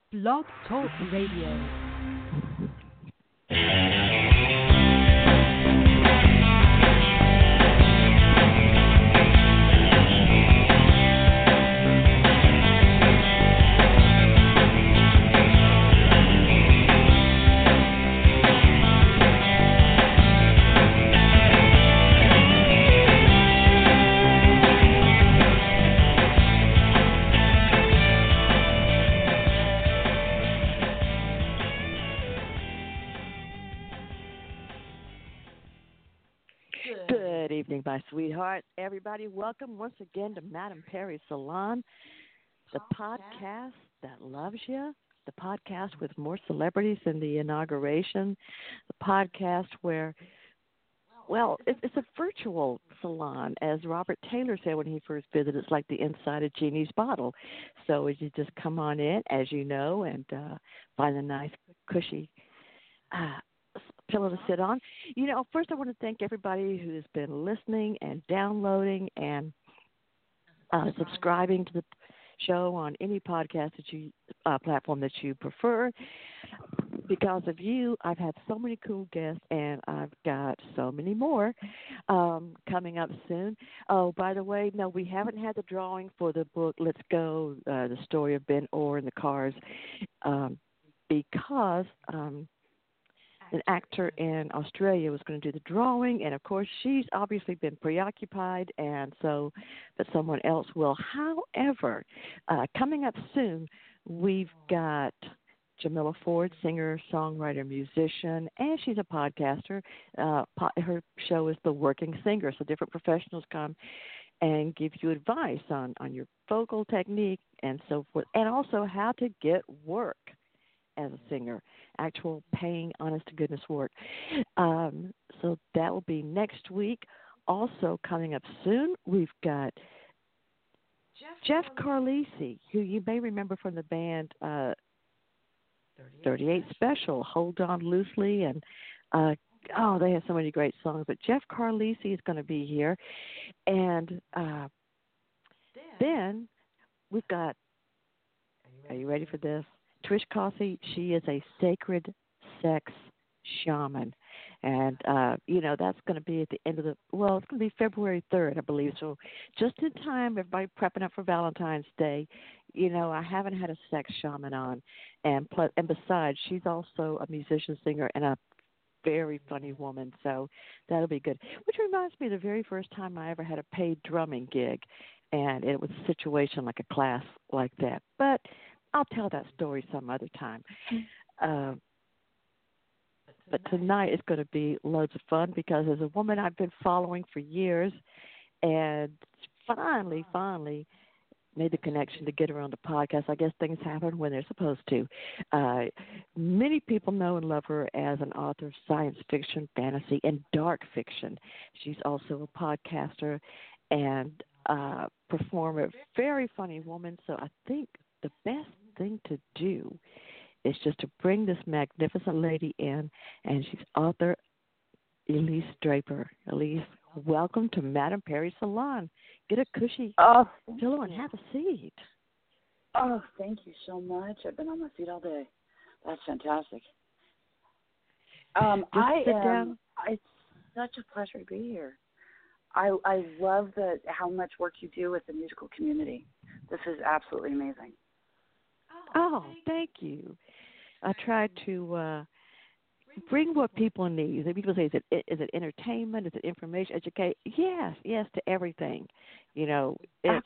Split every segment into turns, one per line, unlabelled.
Blog Talk Radio.
Good evening, my sweethearts. Everybody, welcome once again to Madame Perry Salon, the podcast that loves you, the podcast with more celebrities than the inauguration, the podcast where, well, it's a virtual salon, as Robert Taylor said when he first visited. It's like the inside of Genie's bottle. So you just come on in, as you know, and find a nice, cushy pillow to sit on. You know, first I want to thank everybody who has been listening and downloading and subscribing to the show on any podcast that you platform that you prefer. Because of you, I've had so many cool guests, and I've got so many more coming up soon. Oh, by the way, no, we haven't had the drawing for the book Let's Go, the story of Ben Orr and the Cars, because an actor in Australia was going to do the drawing, and of course she's obviously been preoccupied, and so, but someone else will. However, coming up soon, we've got Jamila Ford, singer, songwriter, musician, and she's a podcaster. Her show is The Working Singer, so different professionals come and give you advice on your vocal technique and so forth, and also how to get work as a singer, actual paying, honest-to-goodness work. So that will be next week. Also coming up soon, we've got Jeff Carlisi, who you may remember from the band 38 Special, Hold On Loosely, and they have so many great songs. But Jeff Carlisi is going to be here. And then we've got, are you ready for this? Trish Cossey, she is a sacred sex shaman. And, that's going to be at the end of it's going to be February 3rd, I believe. So just in time, everybody prepping up for Valentine's Day. I haven't had a sex shaman on. And besides, she's also a musician, singer, and a very funny woman. So that'll be good. Which reminds me of the very first time I ever had a paid drumming gig. And it was a situation like a class like that. But I'll tell that story some other time. But tonight is going to be loads of fun because as a woman I've been following for years and finally made the connection to get her on the podcast. I guess things happen when they're supposed to. Many people know and love her as an author of science fiction, fantasy, and dark fiction. She's also a podcaster and performer, very funny woman. So I think the best thing to do is just to bring this magnificent lady in, and she's author Elise Draper. Elise, welcome to Madame Perry Salon. Get a cushy pillow and have a seat.
Oh, thank you so much. I've been on my feet all day. That's fantastic. It's such a pleasure to be here. I love how much work you do with the musical community. This is absolutely amazing.
Oh, thank you. I try to bring what people need. People say, is it entertainment? Is it information? Educate? Yes, to everything. It's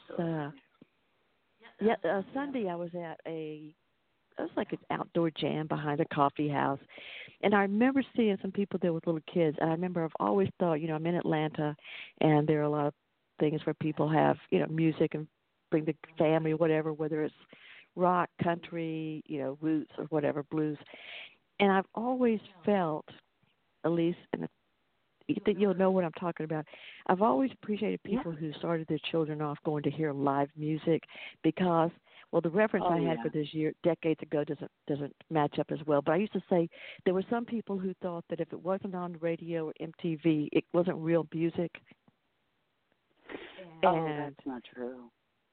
Sunday I was at it was like an outdoor jam behind a coffee house, and I remember seeing some people there with little kids. And I remember I've always thought, I'm in Atlanta, and there are a lot of things where people have music and bring the family, whatever, whether it's rock, country, roots or whatever, blues. And I've always felt, Elise, and you think you'll know what I'm talking about, I've always appreciated people who started their children off going to hear live music because, the reference I had for this year, decades ago, doesn't match up as well. But I used to say there were some people who thought that if it wasn't on the radio or MTV, it wasn't real music.
That's not true.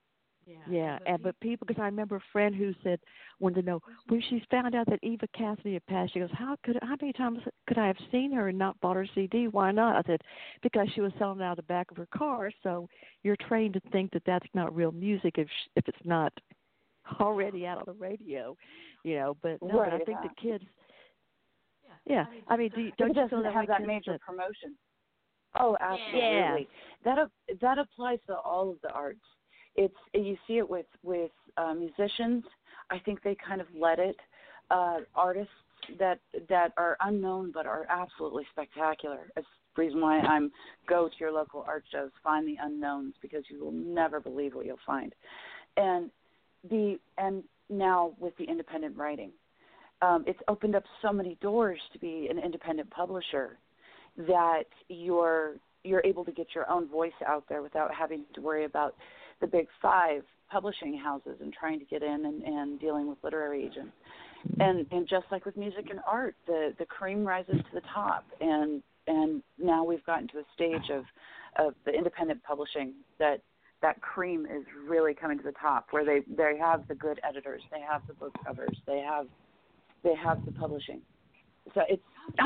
Yeah, and but people, because I remember a friend who said, wanted to know when she found out that Eva Cassidy had passed. She goes, how many times could I have seen her and not bought her CD? Why not? I said, because she was selling it out of the back of her car. So you're trained to think that that's not real music if it's not already out on the radio, you know. But no,
right,
but I think
yeah.
the kids. Yeah, I mean, don't you feel that
have that major promotion? Oh, absolutely.
Yeah.
That applies to all of the arts. You see it with musicians. I think they kind of let it. Artists that are unknown but are absolutely spectacular. It's the reason why I'm go to your local art shows, find the unknowns, because you will never believe what you'll find. And now with the independent writing, it's opened up so many doors to be an independent publisher that you're able to get your own voice out there without having to worry about the big five publishing houses and trying to get in and dealing with literary agents. And just like with music and art, the cream rises to the top, and now we've gotten to a stage of the independent publishing that cream is really coming to the top, where they have the good editors, they have the book covers, they have the publishing. So it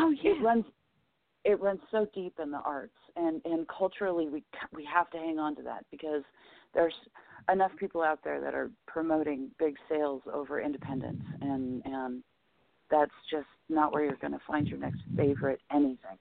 runs so deep in the arts, and culturally we have to hang on to that, because there's enough people out there that are promoting big sales over independence, and that's just not where you're going to find your next favorite anything.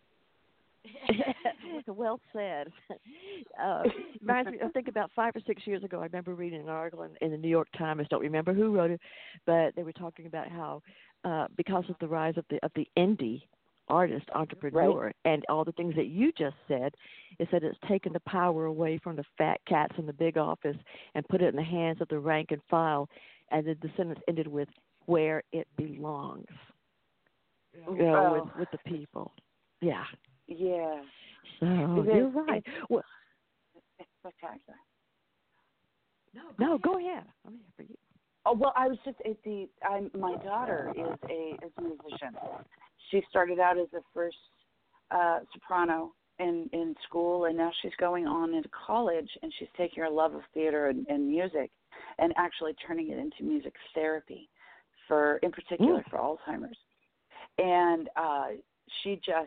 Well said. Reminds me, I think about 5 or 6 years ago, I remember reading an article in the New York Times. Don't remember who wrote it, but they were talking about how because of the rise of the indie artist, entrepreneur,
right,
and all the things that you just said, is that it's taken the power away from the fat cats in the big office and put it in the hands of the rank and file, and the sentence ended with "where it belongs," you know, with the people. Yeah.
Yeah.
So you're right. Well,
it's spectacular.
No, go ahead. I'm here for you.
Oh, well, I was just my daughter is a musician. She started out as a first soprano in school, and now she's going on into college, and she's taking her love of theater and music and actually turning it into music therapy, in particular for Alzheimer's. And she just,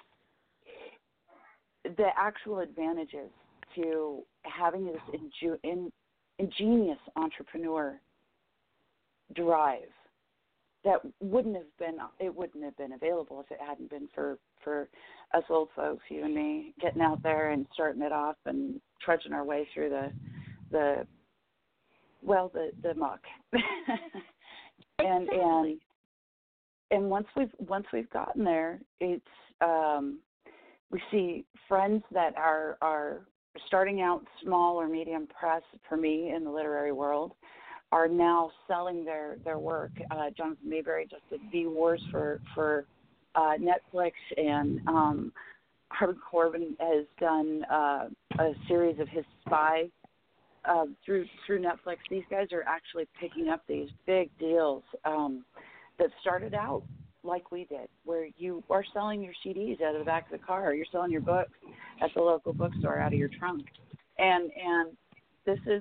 the actual advantages to having this ingenious entrepreneur drive that wouldn't have been available if it hadn't been for us old folks, you and me, getting out there and starting it off and trudging our way through the muck. and once we've gotten there, it's we see friends that are starting out small or medium press, for me, in the literary world, are now selling their work. Jonathan Mayberry just did V-Wars for Netflix, and Harlan Corbin has done a series of his spy through Netflix. These guys are actually picking up these big deals that started out like we did, where you are selling your CDs out of the back of the car, or you're selling your books at the local bookstore out of your trunk. And this is,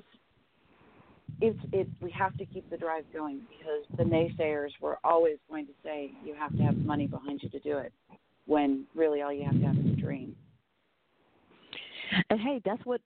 we have to keep the drive going, because the naysayers were always going to say you have to have money behind you to do it, when really all you have to have is a dream.
And hey, that's what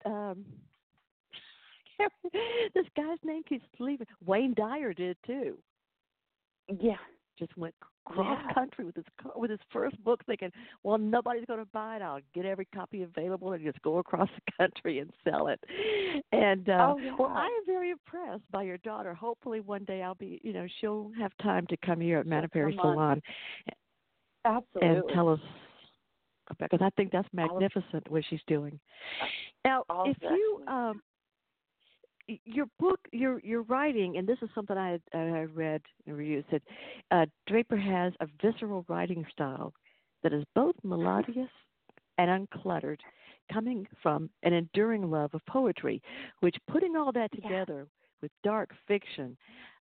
this guy's name keeps leaving. Wayne Dyer did too.
Yeah.
Just went cross country with his first book, thinking, well, nobody's going to buy it. I'll get every copy available and just go across the country and sell it. And well, I am very impressed by your daughter. Hopefully, one day I'll be, she'll have time to come here at Manna Perry Salon.
Absolutely.
And tell us, because I think that's magnificent what she's doing. Now, if you your book, your writing, and this is something I read in a review. It said Draper has a visceral writing style that is both melodious and uncluttered, coming from an enduring love of poetry, which, putting all that together with dark fiction,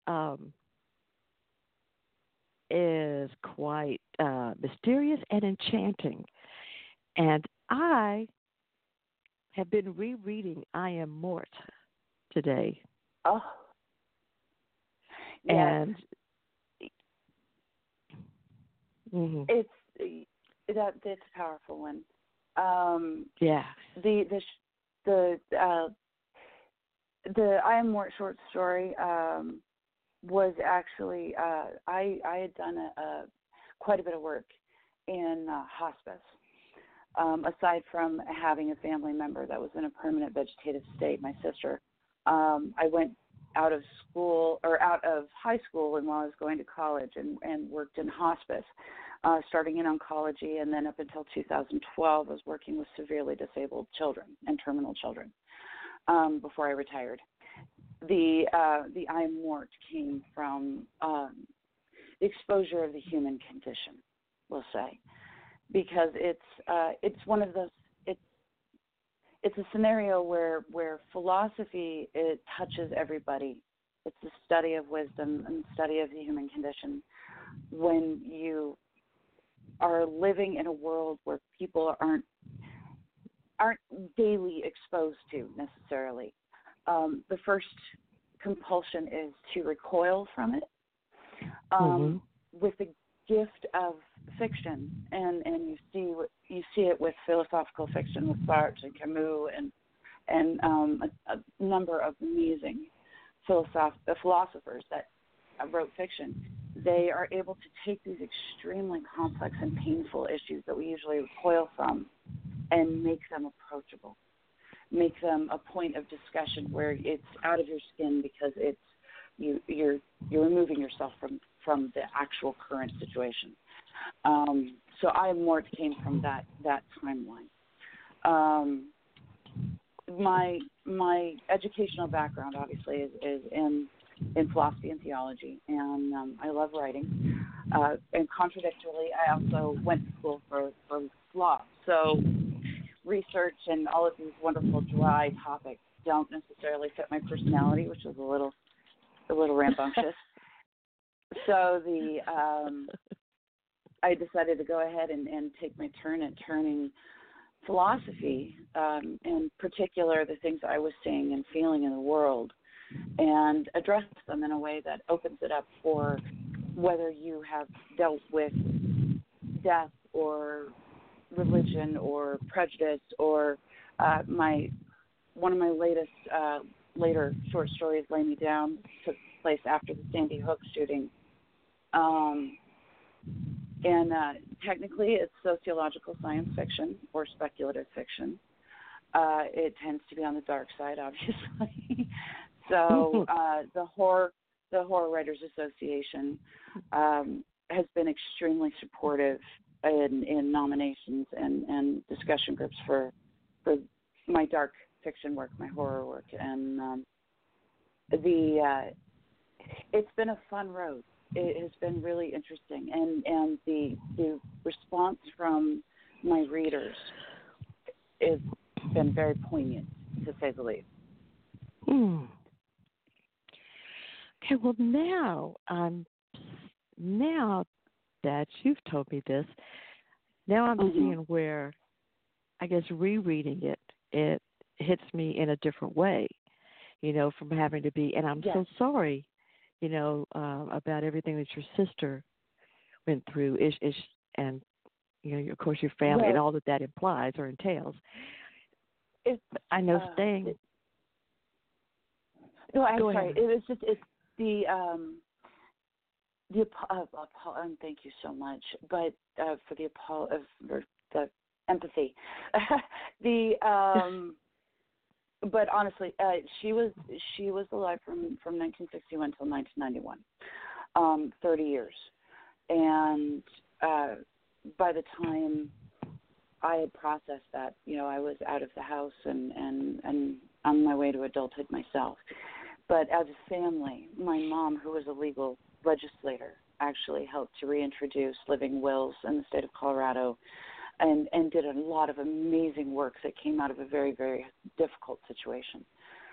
is quite mysterious and enchanting. And I have been rereading I Am Mort today,
Oh, yes.
And
It's a powerful one.
Yeah.
The I Am Mort short story was actually I had done quite a bit of work in hospice. Aside from having a family member that was in a permanent vegetative state, my sister, I went out of high school and while I was going to college and worked in hospice, starting in oncology, and then up until 2012 I was working with severely disabled children and terminal children before I retired. The I Am Mort came from the exposure of the human condition, we'll say, because it's one of those it's a scenario where philosophy, it touches everybody. It's the study of wisdom and study of the human condition. When you are living in a world where people aren't daily exposed to necessarily, the first compulsion is to recoil from it. With the gift of fiction, and you see it with philosophical fiction with Sartre and Camus and a number of amazing philosophers that wrote fiction. They are able to take these extremely complex and painful issues that we usually recoil from and make them approachable, make them a point of discussion where it's out of your skin because it's you're removing yourself from the actual current situation. So I Am Mort came from that timeline. My educational background obviously is in philosophy and theology, and I love writing. And contradictorily, I also went to school for law. So research and all of these wonderful dry topics don't necessarily fit my personality, which is a little rambunctious. So I decided to go ahead and take my turn at turning philosophy, in particular the things I was seeing and feeling in the world, and address them in a way that opens it up for whether you have dealt with death or religion or prejudice or one of my later short stories, Lay Me Down, took place after the Sandy Hook shooting. And technically it's sociological science fiction or speculative fiction. It tends to be on the dark side, obviously. So the Horror Writers Association has been extremely supportive in nominations and discussion groups for my dark fiction work, my horror work, and it's been a fun road. It has been really interesting, and the response from my readers has been very poignant, to say the least.
Okay, well now that you've told me this, now I'm seeing where, I guess, rereading it hits me in a different way, from having to be, and I'm so sorry, about everything that your sister went through, and, of course, your family and all that implies or entails. I know staying.
No, I'm
Go
sorry.
ahead.
It's the thank you so much, but for the empathy, but honestly, she was alive from 1961 till 1991, 30 years, and by the time I had processed that, I was out of the house and on my way to adulthood myself. But as a family, my mom, who was a legal legislator, actually helped to reintroduce living wills in the state of Colorado, and did a lot of amazing work that came out of a very, very difficult situation.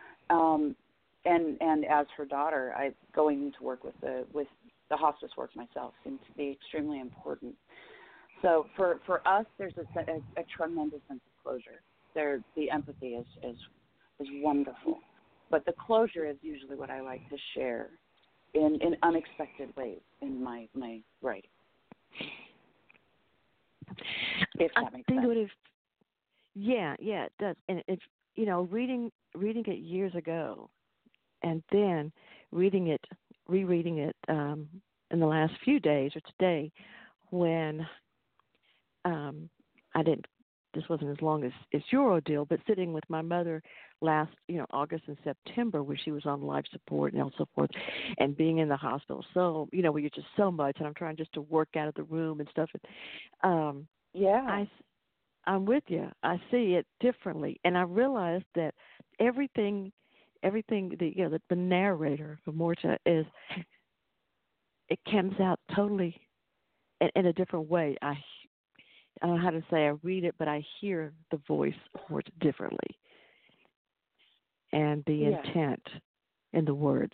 And as her daughter, going to work with the hospice work myself seemed to be extremely important. So for us, there's a tremendous sense of closure. The empathy is wonderful. But the closure is usually what I like to share in unexpected ways in my writing. If that makes sense.
Yeah, it does. And if reading it years ago, and then rereading it in the last few days or today, when I didn't. This wasn't as long as your ordeal, but sitting with my mother last, August and September, where she was on life support and so forth, and being in the hospital. So, where you're just so much, and I'm trying just to work out of the room and stuff.
Yeah.
I'm with you. I see it differently, and I realized that everything, the narrator, Morta, it comes out totally in a different way. I don't know how to say I read it, but I hear the voice of Morta differently, and the intent in the words.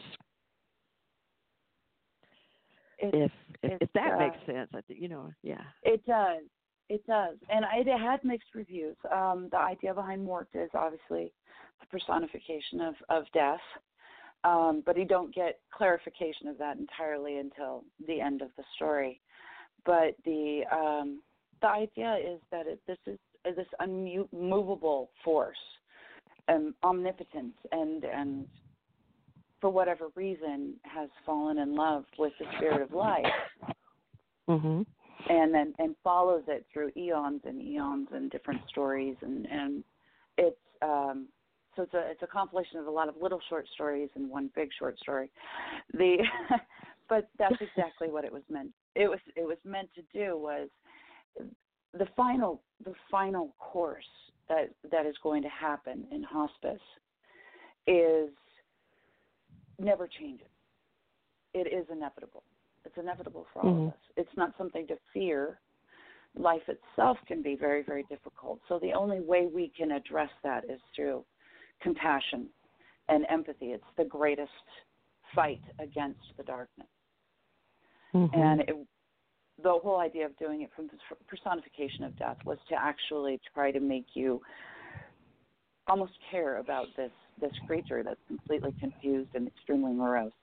If that makes sense, I think yeah.
It does. It does, and it had mixed reviews. The idea behind Morta is obviously the personification of death, but you don't get clarification of that entirely until the end of the story. But the idea is that this is this unmovable force, omnipotent, and for whatever reason has fallen in love with the spirit of life.
Mm-hmm.
And follows it through eons and different stories, and it's so it's a compilation of a lot of little short stories and one big short story. But that's exactly what it was meant. It was meant to do was the final course that is going to happen in hospice is never changes. It is inevitable. It's inevitable for all of us. It's not something to fear. Life itself can be very, very difficult. So the only way we can address that is through compassion and empathy. It's the greatest fight against the darkness.
Mm-hmm.
And the whole idea of doing it from the personification of death was to actually try to make you almost care about this creature that's completely confused and extremely morose.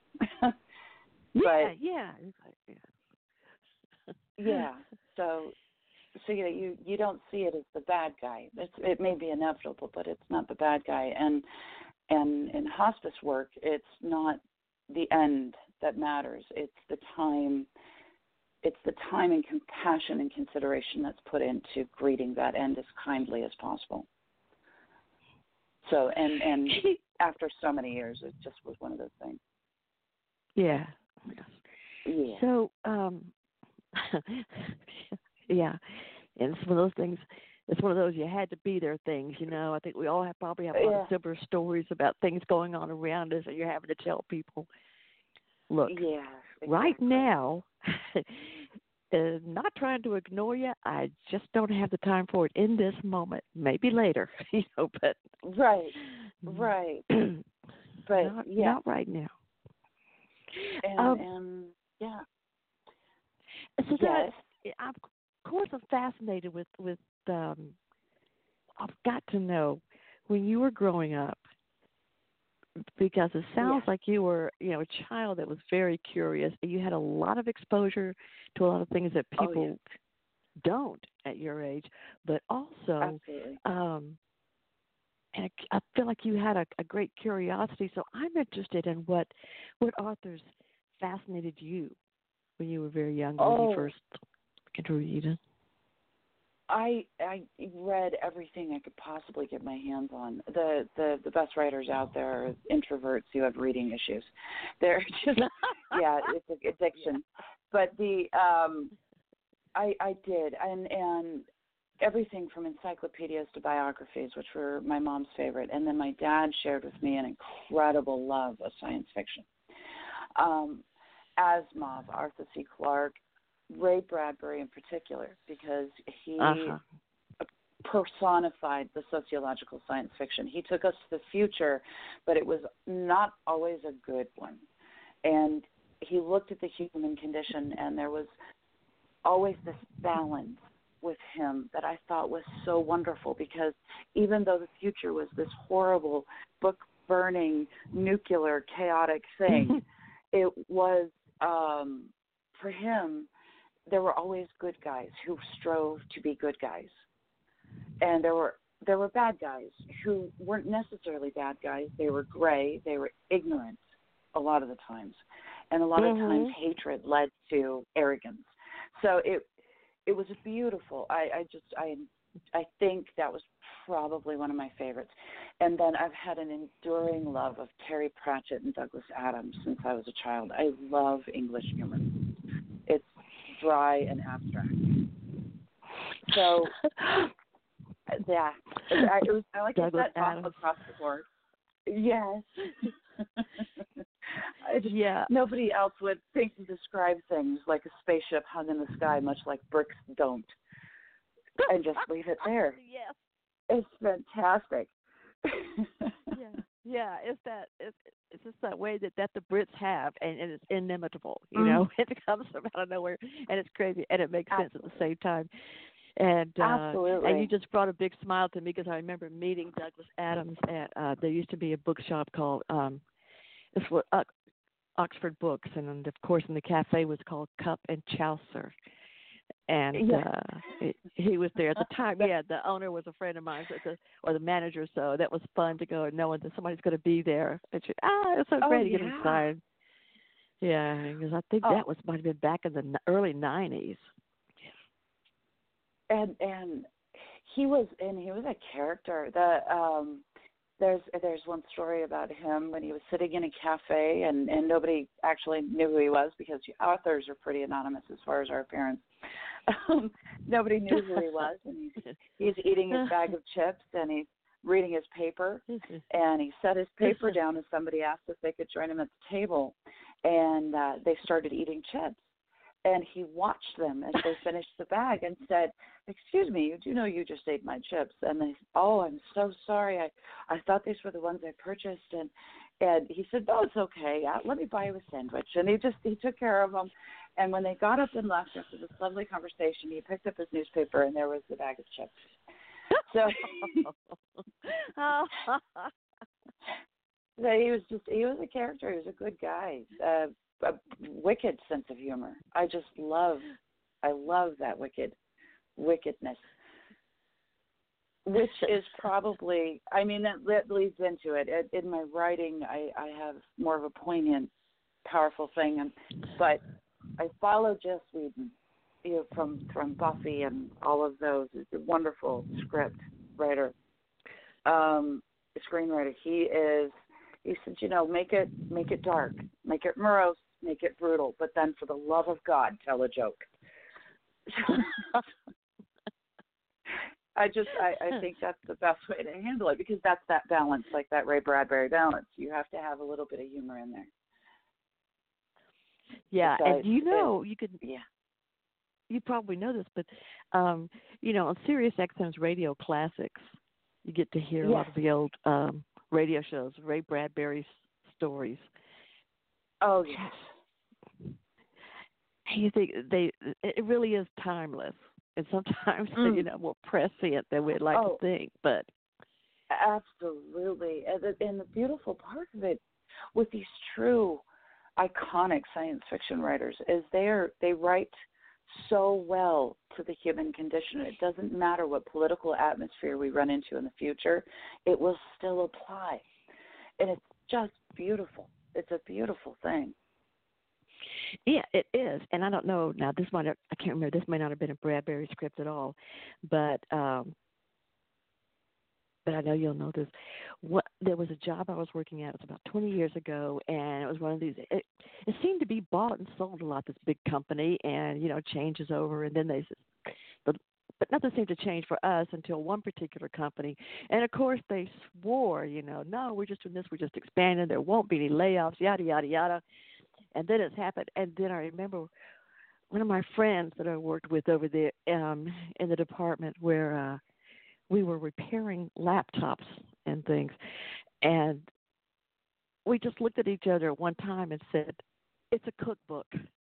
Yeah.
So you don't see it as the bad guy. It may be inevitable, but it's not the bad guy. And in hospice work, it's not the end that matters. It's the time. It's the time and compassion and consideration that's put into greeting that end as kindly as possible. So and after so many years, it just was one of those things.
Yeah.
Yeah.
So, yeah, and it's one of those things. It's one of those you had to be there things. I think we all probably have a lot of similar stories about things going on around us, and you're having to tell people, look,
exactly.
Right now, not trying to ignore you. I just don't have the time for it in this moment. Maybe later, but
right. But
not right now.
And yeah.
So that, of course, I'm fascinated with. I've got to know when you were growing up, because it sounds like you were, a child that was very curious. You had a lot of exposure to a lot of things that people don't at your age, but also, and I feel like you had a great curiosity. So I'm interested in what authors fascinated you when you were very young, when you first began to read.
I read everything I could possibly get my hands on. The best writers out there are introverts who have reading issues. They're just it's an addiction. But I did, and everything from encyclopedias to biographies, which were my mom's favorite, and then my dad shared with me an incredible love of science fiction. Asimov, Arthur C. Clarke, Ray Bradbury in particular, because he personified the sociological science fiction. He took us to the future, but it was not always a good one. And he looked at the human condition, and there was always this balance with him that I thought was so wonderful, because even though the future was this horrible book burning, nuclear, chaotic thing. It was, for him, there were always good guys who strove to be good guys. And there were bad guys who weren't necessarily bad guys. They were gray. They were ignorant a lot of the times. And a lot of times hatred led to arrogance. So it was beautiful. I think that was probably one of my favorites. And then I've had an enduring love of Terry Pratchett and Douglas Adams since I was a child. I love English humor. It's dry and abstract. So, yeah, I like
Douglas
that off across the board. Yes. Nobody else would think to describe things like a spaceship hung in the sky, much like bricks don't, and just leave it there.
Yes.
It's fantastic.
Yeah. It's just that way that the Brits have, and it's inimitable. You know, it comes from out of nowhere, and it's crazy, and it makes sense at the same time. And
absolutely.
And you just brought a big smile to me because I remember meeting Douglas Adams at there used to be a bookshop called it's what Oxford Books, and of course in the cafe was called Cup and Chaucer. And he was there at the time. Yeah, the owner was a friend of mine, or the manager. So that was fun to go knowing that somebody's going to be there. And it's so great to get him signed. Yeah, because I think that might have been back in the early '90s.
And he was a character. There's one story about him when he was sitting in a cafe and nobody actually knew who he was because authors are pretty anonymous as far as our appearance. Nobody knew who he was, and he's eating his bag of chips and he's reading his paper, and he set his paper down and somebody asked if they could join him at the table, and they started eating chips. And he watched them as they finished the bag and said, "Excuse me, you do know you just ate my chips?" And they said, "Oh, I'm so sorry. I thought these were the ones I purchased." And he said, "Oh, it's okay. Let me buy you a sandwich." And he took care of them. And when they got up and left after this lovely conversation, he picked up his newspaper and there was the bag of chips. So, so he was a character. He was a good guy. A wicked sense of humor. I love that wickedness, which is probably, I mean, that leads into it. In my writing, I have more of a poignant, powerful thing, but I follow Joss Whedon, from Buffy and all of those. He's a wonderful script writer, screenwriter. He said, make it dark, make it morose, make it brutal, but then for the love of God, tell a joke. I think that's the best way to handle it, because that's that balance, like that Ray Bradbury balance. You have to have a little bit of humor in there.
Yeah,
Besides,
and you could. Yeah. You probably know this, but on Sirius XM's Radio Classics, you get to hear a lot of the old radio shows, Ray Bradbury's stories.
Oh yes.
You think it really is timeless, and sometimes more prescient than we'd like to think, but
absolutely. And the beautiful part of it with these true iconic science fiction writers is they write so well to the human condition. It doesn't matter what political atmosphere we run into in the future, it will still apply. And it's just beautiful. It's a beautiful thing.
Yeah, it is. And I don't know, now I can't remember, this may not have been a Bradbury script at all, but I know you'll know this. There was a job I was working at, it was about 20 years ago, and it was one of these, it seemed to be bought and sold a lot, this big company, and, changes over, and then they said, but nothing seemed to change for us until one particular company. And, of course, they swore, no, we're just doing this, we're just expanding, there won't be any layoffs, yada, yada, yada. And then it's happened. And then I remember one of my friends that I worked with over there in the department where we were repairing laptops and things. And we just looked at each other at one time and said, "It's a cookbook."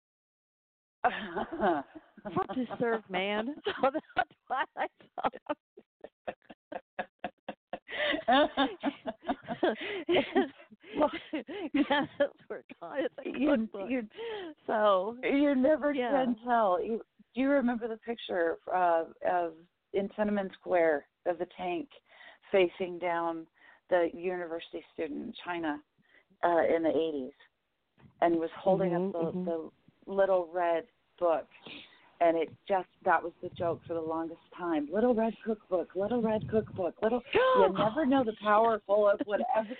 What to serve, man? So that's why I thought.
Well,
Yes, we're calling it the cookbook. So
you never
yeah.
can tell. Do you remember the picture of in Tiananmen Square of the tank facing down the university student in China in the 80s, and was holding up the little red book, and that was the joke for the longest time. Little red cookbook, little red cookbook, little. You never know the powerful of whatever.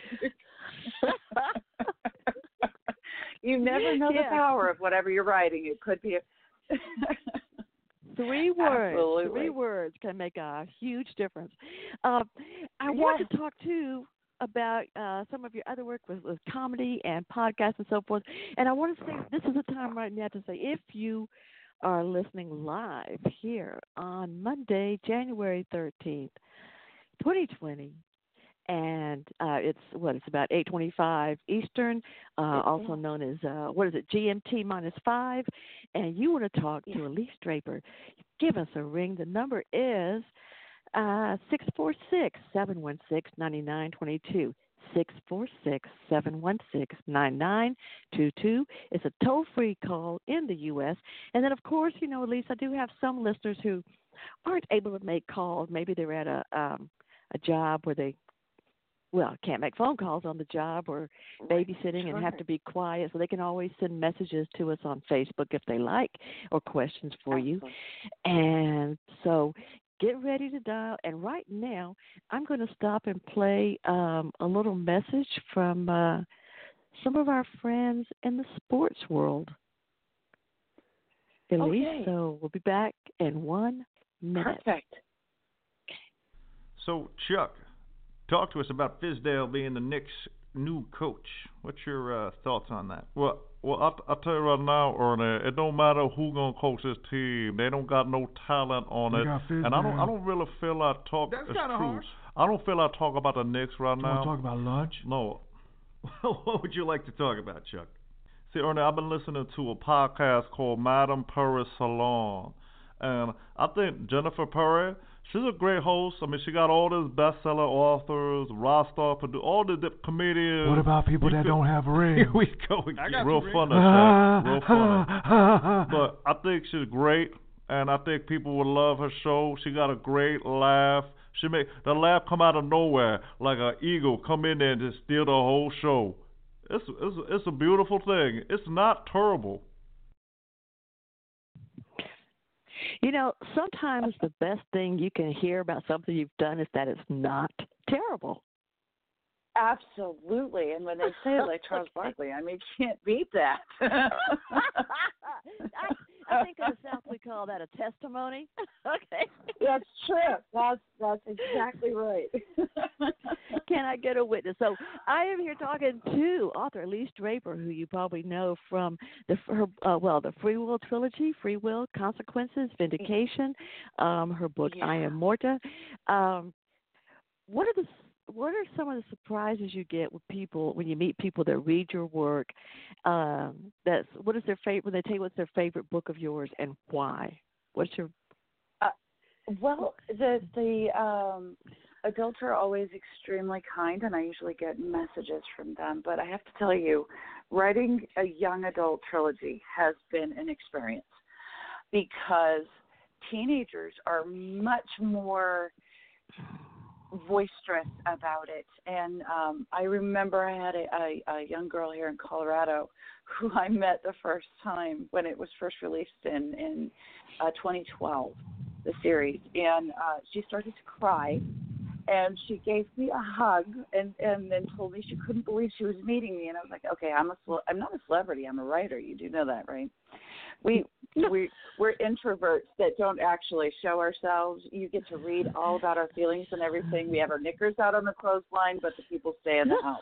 You never know the power of whatever you're writing. It could be
Three words.
Absolutely.
3 words can make a huge difference. I want to talk too about some of your other work with comedy and podcasts and so forth. And I want to say this is the time right now to say if you are listening live here on Monday, January 13th, 2020, and it's about 8:25 Eastern, also known as GMT -5, and you want to talk to Elise Draper, give us a ring. The number is 646-716-9922. 646-716-9922. It's a toll-free call in the U.S. And then, of course, Elise, I do have some listeners who aren't able to make calls. Maybe they're at a job where they can't make phone calls on the job or babysitting and have to be quiet, so they can always send messages to us on Facebook if they like or questions for you. And so get ready to dial. And right now, I'm going to stop and play a little message from some of our friends in the sports world. Elise, so we'll be back in 1 minute.
Perfect.
So, Chuck, talk to us about Fizdale being the Knicks' new coach. What's your thoughts on that?
Well, I'll tell you right now, Ernie, it don't matter who gonna coach this team. They don't got no talent on it, and I don't really feel like talk.
That's
it's
kind of
true.
harsh.
I don't feel like talk about the Knicks right now.
You want to talk about lunch?
No.
What would you like to talk about, Chuck?
See, Ernie, I've been listening to a podcast called Madame Perry Salon, and I think Jennifer Perry, she's a great host. I mean, she got all these bestseller authors, Rostov, all the comedians.
What about people that don't have rings?
Here we go again. Real funny, real funny. But I think she's great, and I think people would love her show. She got a great laugh. She make the laugh come out of nowhere, like an eagle come in there and just steal the whole show. It's a beautiful thing. It's not terrible.
Sometimes the best thing you can hear about something you've done is that it's not terrible.
Absolutely. And when they say it like Charles Barkley, I mean, you can't beat that.
I think in the South we call that a testimony. Okay.
That's true. That's exactly right.
Can I get a witness? So I am here talking to author Elise Draper, who you probably know from the Free Will trilogy, Free Will, Consequences, Vindication, her book I Am Morta. What are some of the surprises you get with people when you meet people that read your work? What is their favorite? When they tell you what's their favorite book of yours and why? What's your?
The adults are always extremely kind, and I usually get messages from them. But I have to tell you, writing a young adult trilogy has been an experience because teenagers are much more boisterous about it. And I remember I had a young girl here in Colorado who I met the first time when it was first released in 2012, the series. And she started to cry, and she gave me a hug and then told me she couldn't believe she was meeting me. And I was like, okay, I'm not a celebrity. I'm a writer. You do know that, right? We're introverts that don't actually show ourselves. You get to read all about our feelings and everything. We have our knickers out on the clothesline, but the people stay in the house.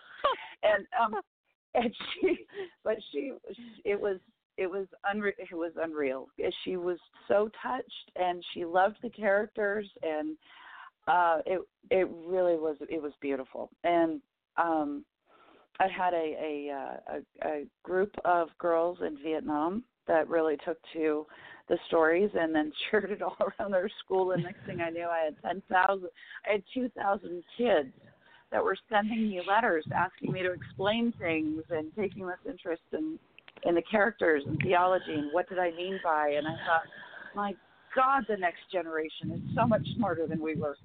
It was unreal. She was so touched, and she loved the characters, and it really was. It was beautiful. And I had a group of girls in Vietnam that really took to the stories and then shared it all around their school. And next thing I knew, I had 2,000 kids that were sending me letters asking me to explain things and taking this interest in the characters and theology and what did I mean by. And I thought, my God, the next generation is so much smarter than we were.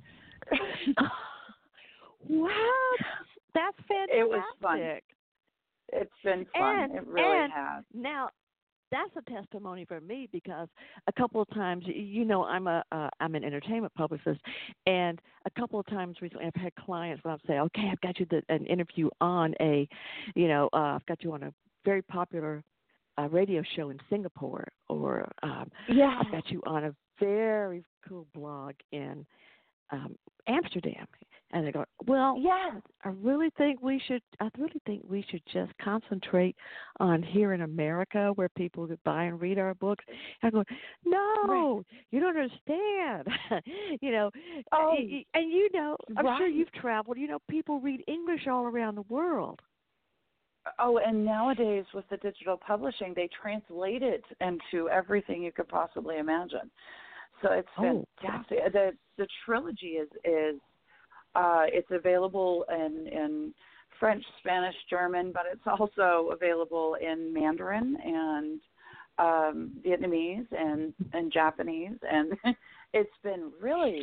Wow, that's fantastic.
It was fun. It's been fun. It really has.
Now, that's a testimony for me because a couple of times, I'm an entertainment publicist, and a couple of times recently I've had clients when I say, okay, I've got you an interview on I've got you on a very popular radio show in Singapore, or I've got you on a very cool blog in Amsterdam. And they go, well, I really think we should just concentrate on here in America where people could buy and read our books. And I go, no, you don't understand. I'm sure you've traveled. People read English all around the world.
Oh, and nowadays with the digital publishing, they translate it into everything you could possibly imagine. So it's fantastic. The trilogy is it's available in French, Spanish, German, but it's also available in Mandarin and Vietnamese and Japanese, and it's been really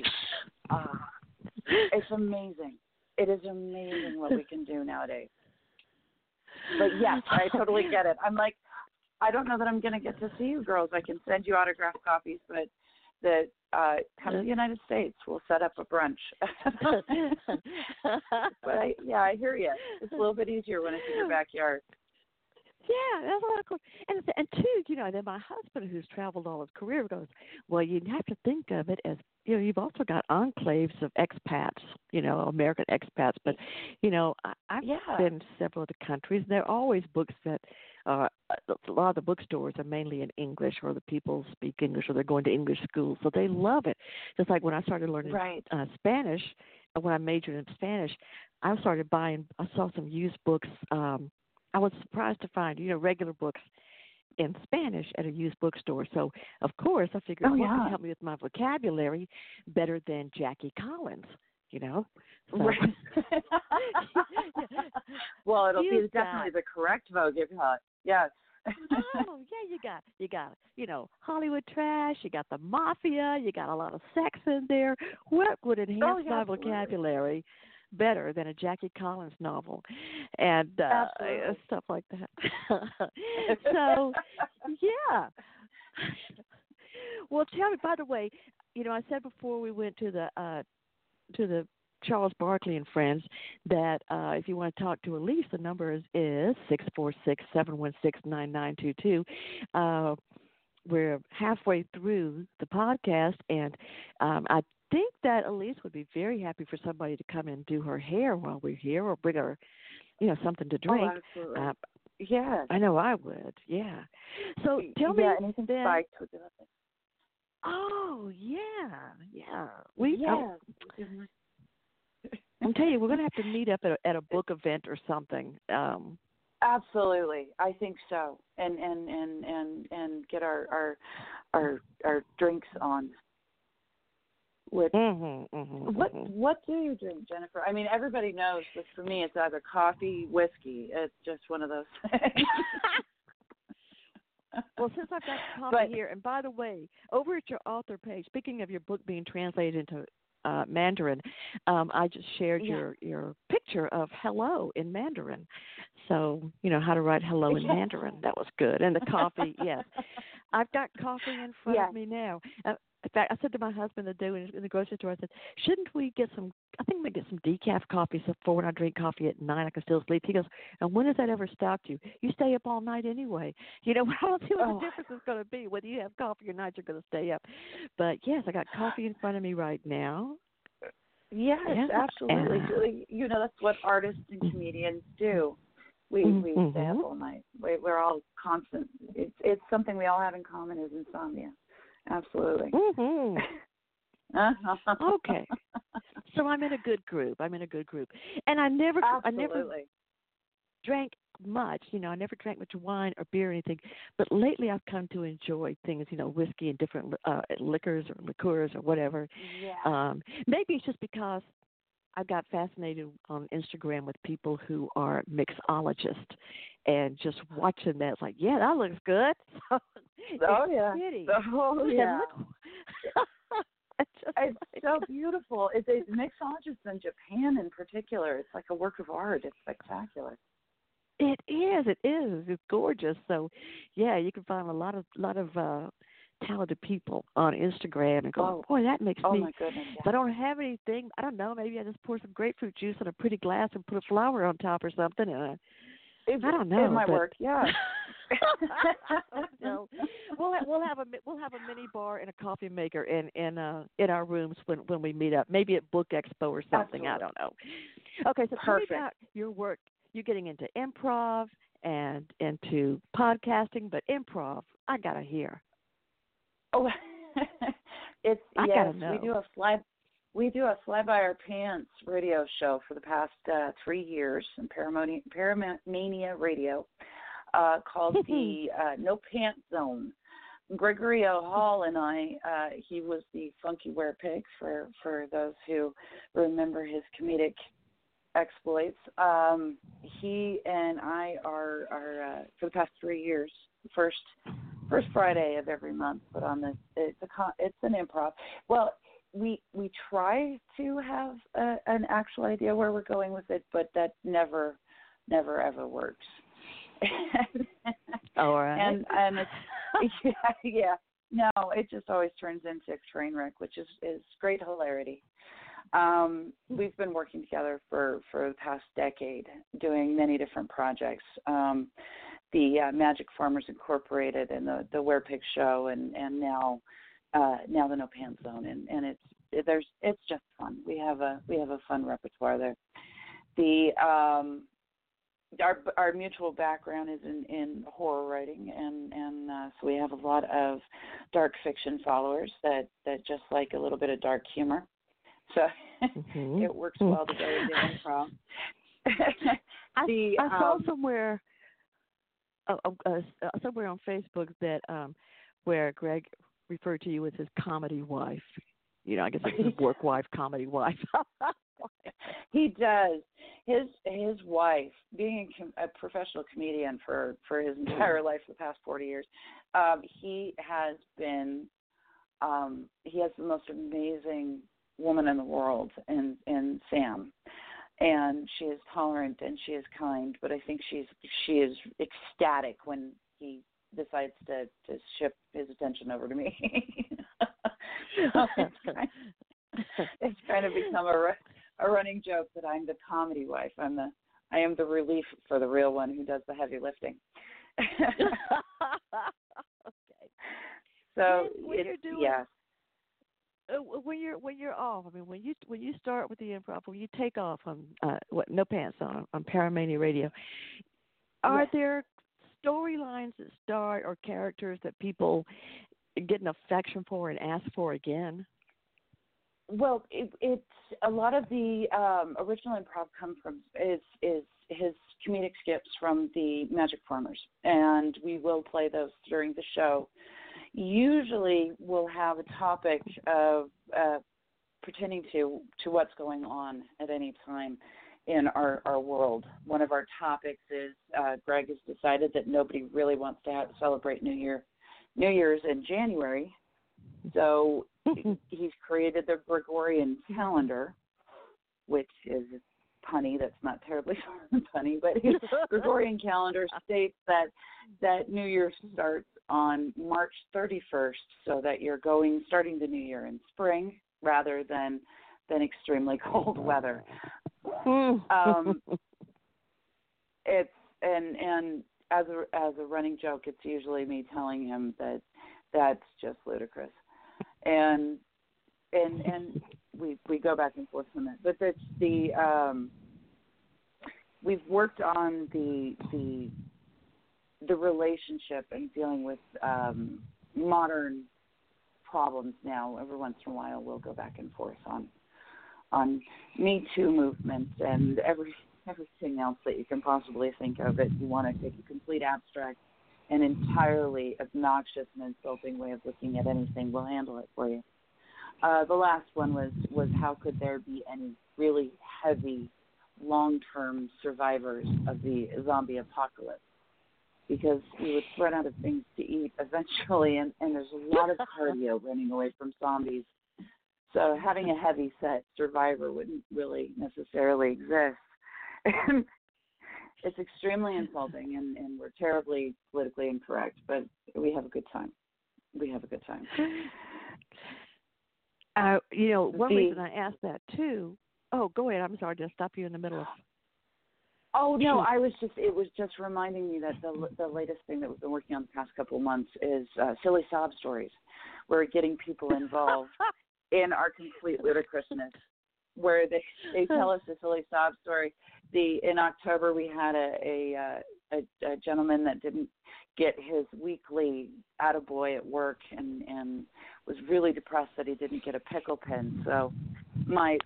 it's amazing. It is amazing what we can do nowadays. But yes, I totally get it. I'm like, I don't know that I'm going to get to see you girls. I can send you autographed copies, but come to the United States. We'll set up a brunch. But I hear you. It's a little bit easier when it's in your backyard.
Yeah, that's a lot of cool. And two, then my husband, who's traveled all his career, goes, well, you have to think of it as, you've also got enclaves of expats, American expats. But, I've been to several of the countries, and there are always books that a lot of the bookstores are mainly in English, or the people speak English, or they're going to English schools, so they love it. Just like when I started learning Spanish, when I majored in Spanish, I saw some used books. I was surprised to find, regular books in Spanish at a used bookstore. So, of course, I figured, what can help me with my vocabulary better than Jackie Collins, So.
Right. Well, it'll be definitely the correct vocabulary. Yes.
You got Hollywood trash. You got the mafia. You got a lot of sex in there. What would enhance my vocabulary better than a Jackie Collins novel, and stuff like that? So, yeah. Well, tell me. By the way, I said before we went to the Charles Barkley and Friends that if you want to talk to Elise, the number is 646-716-9922. We're halfway through the podcast, and I think that Elise would be very happy for somebody to come and do her hair while we're here, or bring her, something to drink.
Oh, absolutely.
I know I would. Yeah. So tell me.
Anything spiked would do it.
Oh, yeah. I'm telling you, we're going to have to meet up at a book event or something.
Absolutely, I think so, and get our drinks on. What do you drink, Jennifer? I mean, everybody knows that for me, it's either coffee, whiskey. It's just one of those things.
Well, since I've got coffee here, and by the way, over at your author page, speaking of your book being translated into Mandarin, I just shared your picture of hello in Mandarin. So, how to write hello in Mandarin. That was good. And the coffee, yes. I've got coffee in front of me now. In fact, I said to my husband the day in the grocery store, I said, shouldn't we get some decaf coffee so for when I drink coffee at 9 I can still sleep? He goes, and when has that ever stopped you? You stay up all night anyway. I don't see what the difference is going to be. Whether you have coffee or not, you're going to stay up. But, yes, I got coffee in front of me right now.
Yes, absolutely. That's what artists and comedians do. We stay up all night. We're all constant. It's something we all have in common is insomnia. Absolutely.
Okay. So I'm in a good group. And I never drank much. I never drank much wine or beer or anything. But lately I've come to enjoy things, whiskey and different liquors or liqueurs or whatever.
Yeah.
Maybe it's just because I got fascinated on Instagram with people who are mixologists, and just watching that, it's like, yeah, that looks good. So
Oh
it's
yeah.
pretty.
Oh yeah. It's
Like,
so beautiful. It's mixologists in Japan in particular. It's like a work of art. It's spectacular.
it is. It is. It's gorgeous. So, yeah, you can find a lot of talented people on Instagram and go, boy, that makes
Oh
me.
my goodness.
If I don't have anything, I don't know. Maybe I just pour some grapefruit juice in a pretty glass and put a flower on top or something. And I don't know.
It might
but,
work. Yeah.
no, we'll have a mini bar and a coffee maker in our rooms when we meet up. Maybe at Book Expo or something.
Absolutely.
I don't know. Okay, so
Perfect.
tell me about your work. You're getting into improv and into podcasting, but improv, I gotta hear.
Oh, it's
I
yes.
gotta know.
We do a fly by our pants radio show for the past 3 years in Paramania Radio, called the No Pants Zone. Gregorio Hall and I, he was the Funky Werepig for those who remember his comedic exploits. He and I are for the past 3 years, first Friday of every month, put on this. It's an improv. Well, we try to have an actual idea where we're going with it, but that never ever works.
All right.
And it's yeah. No, it just always turns into a train wreck, which is great hilarity. We've been working together for the past decade, doing many different projects. The Magic Farmers Incorporated and the Werepig Show, and now the No Pants Zone, and it's just fun. We have a fun repertoire there. The our mutual background is in horror writing, and so we have a lot of dark fiction followers that just like a little bit of dark humor. So it works well together with the improv.
I saw somewhere on Facebook that where Greg referred to you as his comedy wife. You know, I guess it's his work wife, comedy wife.
He does. His wife, being a professional comedian for his entire life, for the past 40 years, he has been. He has the most amazing woman in the world, in Sam, and she is tolerant and she is kind. But I think she is ecstatic when he decides to shift his attention over to me. It's kind of become a running joke that I'm the comedy wife. I am the relief for the real one who does the heavy lifting.
Okay.
So
yes. When you're off, I mean, when you start with the improv, when you take off on No Pants on Paramania Radio, are there storylines that start or characters that people get an affection for and ask for again?
Well, it's a lot of the original improv come from is his comedic skips from the Magic Farmers, and we will play those during the show. Usually, we'll have a topic of pertaining to what's going on at any time in our world. One of our topics is Greg has decided that nobody really wants to celebrate New Year's in January, so he's created the Gregorian calendar, which is punny. That's not terribly punny, but his Gregorian calendar states that New Year starts on March 31st, so that you're starting the new year in spring rather than extremely cold weather. It's and as a running joke, it's usually me telling him that that's just ludicrous, and we go back and forth on that. But that's we've worked on the relationship and dealing with modern problems now. Every once in a while, we'll go back and forth on Me Too movements and everything else that you can possibly think of. If you want to take a complete abstract and entirely obnoxious and insulting way of looking at anything, we'll handle it for you. The last one was how could there be any really heavy, long-term survivors of the zombie apocalypse? Because you would run out of things to eat eventually, and there's a lot of cardio running away from zombies. So having a heavy set survivor wouldn't really necessarily exist. It's extremely insulting, and we're terribly politically incorrect, but we have a good time. We have a good time.
One reason I asked that too. Oh, go ahead. I'm sorry to stop you in the middle of.
Oh no, it was just reminding me that the latest thing that we've been working on the past couple of months is silly sob stories. We're getting people involved in our complete ludicrousness, where they tell us a silly sob story. In October we had a gentleman that didn't get his weekly attaboy at work and was really depressed that he didn't get a pickle pen. So my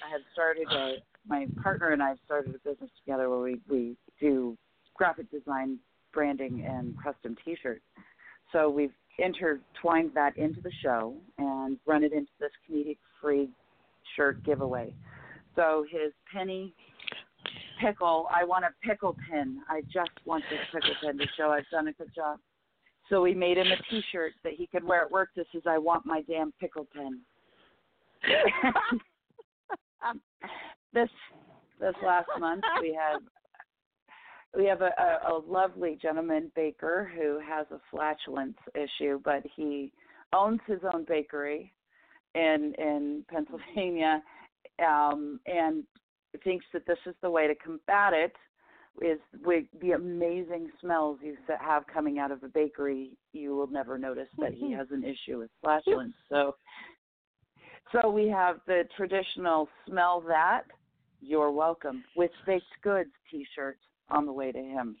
partner and I started a business together where we do graphic design, branding, and custom T-shirts. So we've intertwined that into the show and run it into this comedic-free shirt giveaway. So his penny pickle, I want a pickle pin. I just want this pickle pin to show I've done a good job. So we made him a T-shirt that he could wear at work that says, I want my damn pickle pin. This last month we have a lovely gentleman baker who has a flatulence issue, but he owns his own bakery in Pennsylvania, and thinks that this is the way to combat it is with the amazing smells you have coming out of a bakery. You will never notice that he has an issue with flatulence. So we have the traditional smell that, you're welcome, with baked goods T-shirt on the way to him.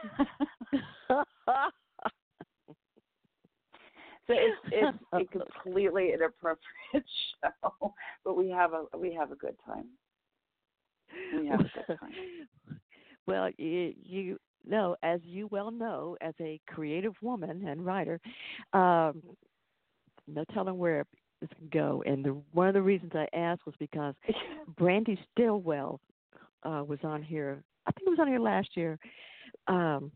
So it's a completely inappropriate show, but we have a good time. We have a good time.
Well, you know, as you well know, as a creative woman and writer, no telling where this can go. And one of the reasons I asked was because Brandy Stillwell was on here. I think it was on here last year, and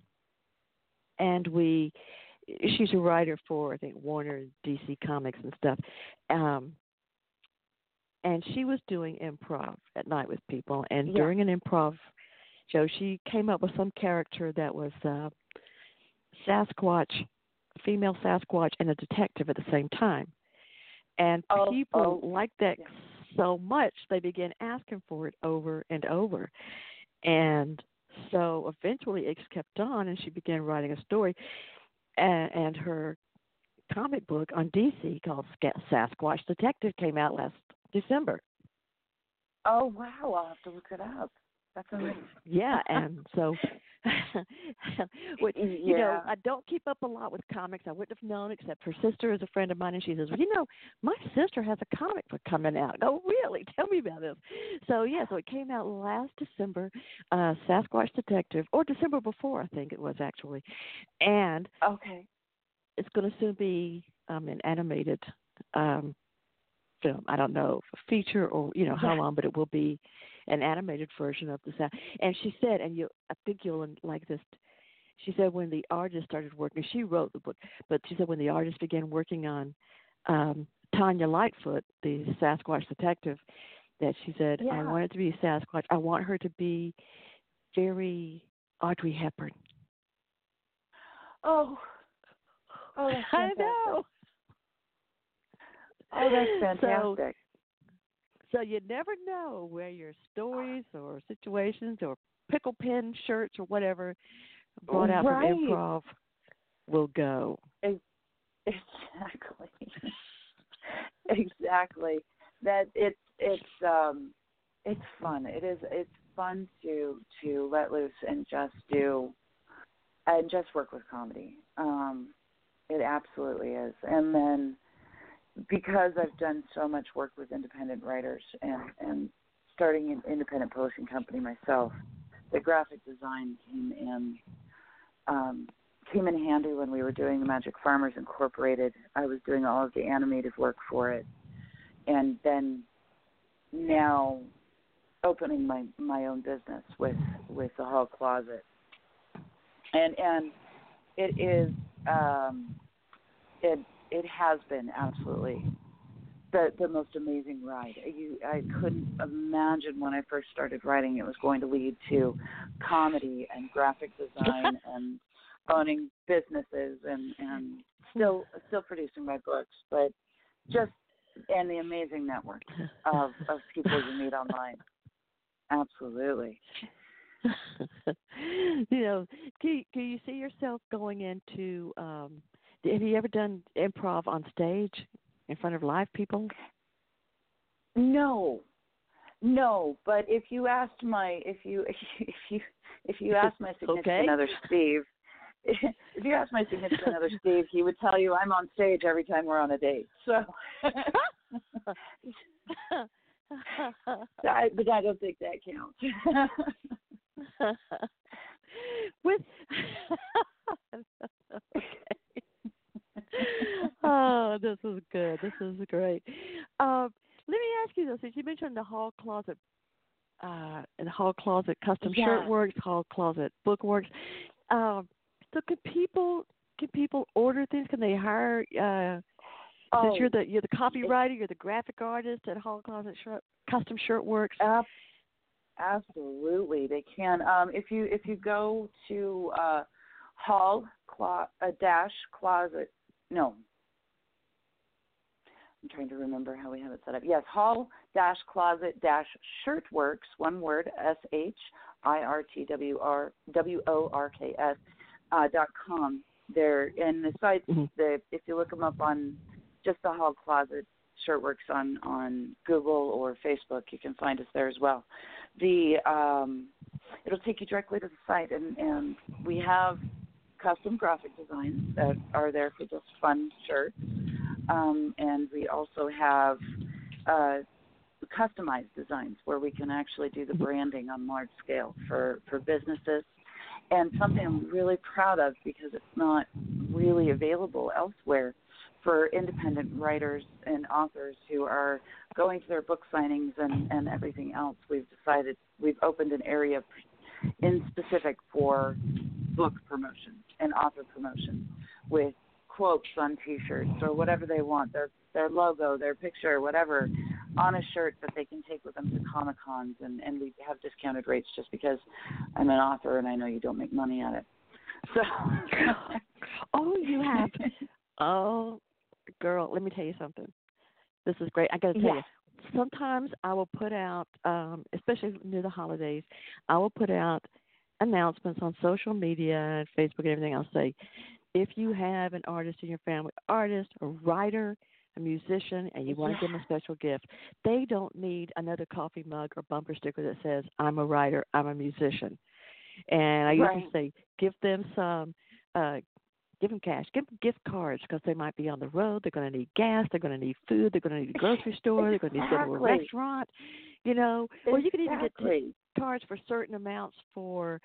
she's a writer for, I think, Warner, DC Comics and stuff. And she was doing improv at night with people. And during an improv show, she came up with some character that was Sasquatch, female Sasquatch, and a detective at the same time. And people liked that so much, they began asking for it over and over. And so eventually it kept on, and she began writing a story. And her comic book on DC called Sasquatch Detective came out last December.
Oh, wow. I'll have to look it up. That's amazing.
Yeah, and so, you know, I don't keep up a lot with comics. I wouldn't have known, except her sister is a friend of mine, and she says, well, you know, my sister has a comic book coming out. Oh, really? Tell me about this. So, so it came out last December, Sasquatch Detective, or December before, I think it was actually. And it's going to soon be an animated film. I don't know, a feature or, you know, how long, but it will be an animated version of the sound. And she said, and I think you'll like this, she said when the artist started working, she wrote the book, but she said when the artist began working on Tanya Lightfoot, the Sasquatch detective, that she said, I want it to be Sasquatch. I want her to be very Audrey Hepburn.
Oh, that's fantastic.
I know.
Oh, that's fantastic.
So you never know where your stories or situations or pickle pen shirts or whatever brought out from improv will go.
Exactly. Exactly. That it's fun. It's fun to let loose and just work with comedy. It absolutely is. And then because I've done so much work with independent writers and starting an independent publishing company myself, the graphic design came in handy when we were doing the Magic Farmers Incorporated. I was doing all of the animated work for it. and then now opening my own business with the Hall Closet, and it is it has been absolutely the most amazing ride. I couldn't imagine when I first started writing it was going to lead to comedy and graphic design and owning businesses and still producing my books, but just and the amazing network of people you meet online. Absolutely.
You know, do you see yourself going into? Have you ever done improv on stage in front of live people?
No. But if you asked my significant other Steve, if you asked my significant other Steve, he would tell you I'm on stage every time we're on a date. So, but I don't think that counts.
With okay. Oh, this is good. This is great. Let me ask you this: since you mentioned the Hall Closet, and the Hall Closet Custom Shirt Works, Hall Closet Bookworks. So can people order things? Can they hire? Since you're the copywriter, you're the graphic artist at Hall Closet Custom Shirt Works.
Absolutely, they can. If you go to Hall-Closet. No, I'm trying to remember how we have it set up. Yes, Hall-Closet-Shirtworks, one word, SHIRTWORKS They're in the sites. If you look them up on just the Hall Closet Shirtworks on Google or Facebook, you can find us there as well. It'll take you directly to the site, and we have custom graphic designs that are there for just fun shirts, and we also have customized designs where we can actually do the branding on large scale for businesses, and something I'm really proud of because it's not really available elsewhere for independent writers and authors who are going to their book signings and everything else. We've opened an area in specific for book promotion and author promotion with quotes on T-shirts or whatever they want, their logo, their picture, whatever, on a shirt that they can take with them to Comic-Cons, and we have discounted rates just because I'm an author and I know you don't make money at it. So,
you have. Oh, girl, let me tell you something. This is great. I got to tell you. Sometimes I will put out, especially near the holidays, I will put out announcements on social media and Facebook and everything. I'll say, if you have an artist in your family, a writer, a musician, and you want to give them a special gift, they don't need another coffee mug or bumper sticker that says, I'm a writer, I'm a musician. And I usually say, give them cash, give them gift cards because they might be on the road, they're going to need gas, they're going to need food, they're going to need a grocery store, they're going to need to go to a restaurant, or you can even get cards for certain amounts for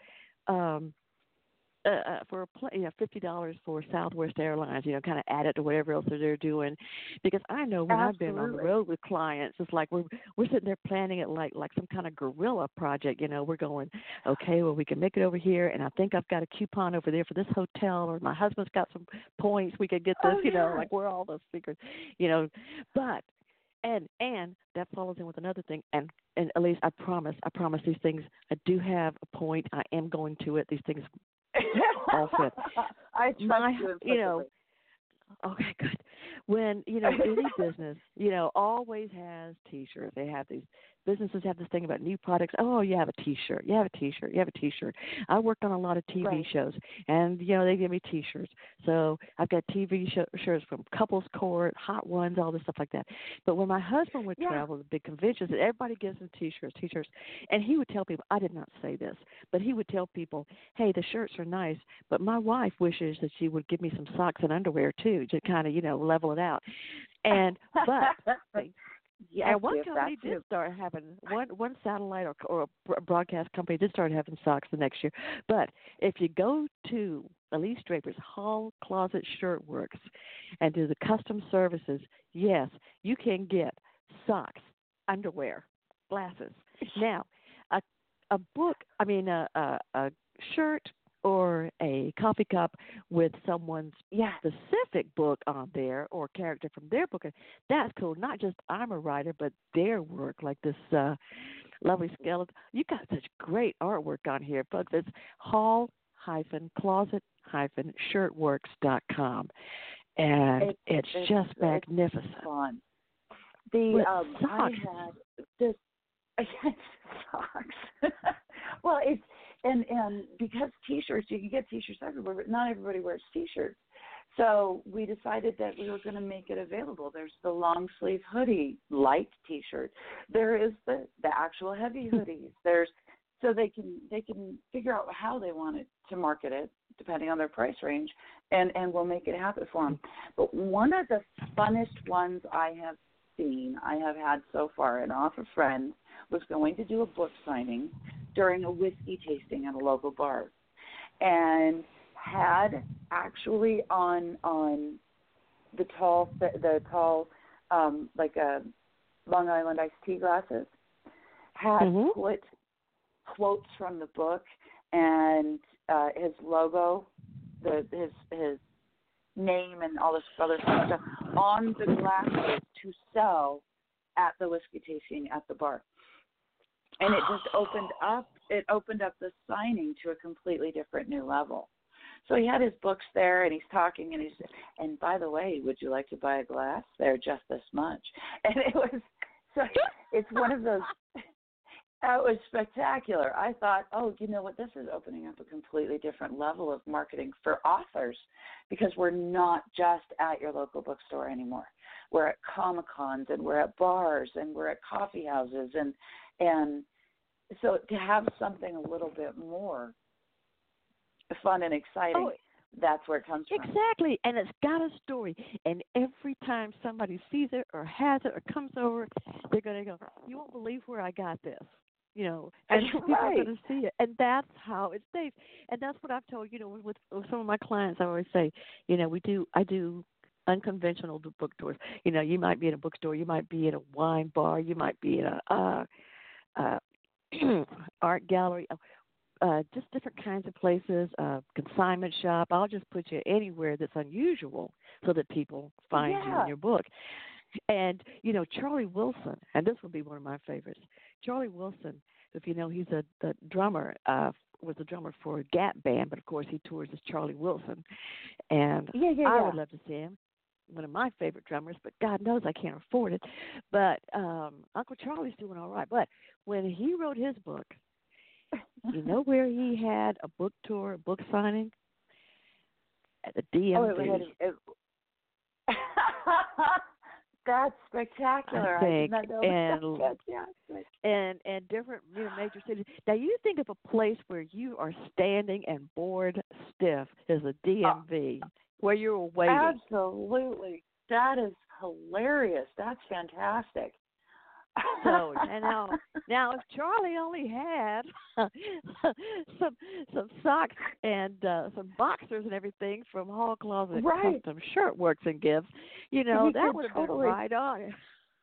$50 for Southwest Airlines, kind of add it to whatever else they're doing. Because I know when I've been on the road with clients, it's like we're sitting there planning it like some kind of guerrilla project. We're going, okay, well, we can make it over here, and I think I've got a coupon over there for this hotel, or my husband's got some points, we could get this, like we're all those secrets, But and that follows in with another thing, and at least I promise these things. I do have a point. I am going to it. These things. All fit.
I trust you.
Okay, good. When any business, always has T-shirts. They have these businesses have this thing about new products. Oh, you have a T-shirt. You have a T-shirt. You have a T-shirt. I worked on a lot of TV shows, and they give me T-shirts. So I've got TV shirts from Couples Court, Hot Ones, all this stuff like that. But when my husband would travel to big conventions, everybody gives him T-shirts, and he would tell people. I did not say this, but he would tell people, "Hey, the shirts are nice, but my wife wishes that she would give me some socks and underwear too, to kind of level it out." And and one company did start having one satellite or a broadcast company did start having socks the next year. But if you go to Elise Draper's Hall Closet Shirt Works and do the custom services, yes, you can get socks, underwear, glasses. Now, a book, I mean, a shirt or a coffee cup with someone's specific book on there or character from their book, that's cool. Not just I'm a writer, but their work, like this lovely skeleton. You got such great artwork on here, folks. It's hall-closet-shirtworks.com, and it's just magnificent.
It's fun.
Socks.
I had this socks. Well, it's and because T-shirts, you can get T-shirts everywhere, but not everybody wears T-shirts. So we decided that we were going to make it available. There's the long sleeve hoodie, light T-shirt. There is the actual heavy hoodies. So they can figure out how they want it to market it depending on their price range, and we'll make it happen for them. But one of the funnest ones I have had so far, and off a friend, was going to do a book signing during a whiskey tasting at a local bar, and had actually on the tall like a Long Island iced tea glasses, had put quotes from the book and his logo, his name and all this other stuff on the glasses to sell at the whiskey tasting at the bar. And it just opened up the signing to a completely different new level. So he had his books there, and he's talking, and by the way, would you like to buy a glass? They're just this much. And it's one of those, that was spectacular. I thought, oh, you know what, this is opening up a completely different level of marketing for authors, because we're not just at your local bookstore anymore. We're at Comic-Cons, and we're at bars, and we're at coffee houses, and so to have something a little bit more fun and exciting, that's where it comes from.
Exactly, and it's got a story. And every time somebody sees it or has it or comes over, they're going to go, you won't believe where I got this. You know, and people are going to see it. And that's how it stays. And that's what I've told, with some of my clients, I always say, I do unconventional book tours. You might be in a bookstore, you might be in a wine bar, you might be in a art gallery, just different kinds of places, consignment shop. I'll just put you anywhere that's unusual so that people find you in your book. And, Charlie Wilson, and this will be one of my favorites. Charlie Wilson, if you know, he's the drummer, was the drummer for a Gap band, but of course he tours as Charlie Wilson. And I would love to see him. One of my favorite drummers, but God knows I can't afford it. But Uncle Charlie's doing all right. But when he wrote his book, you know where he had a book tour, a book signing? At the DMV.
That's spectacular.
I think,
I did not know that.
And different major cities. Now you think of a place where you are standing and bored stiff is a DMV, where you're waiting.
Absolutely. That is hilarious. That's fantastic.
So and now if Charlie only had some socks and some boxers and everything from Hall Closet Custom Shirtworks and Gifts, that would have been right on.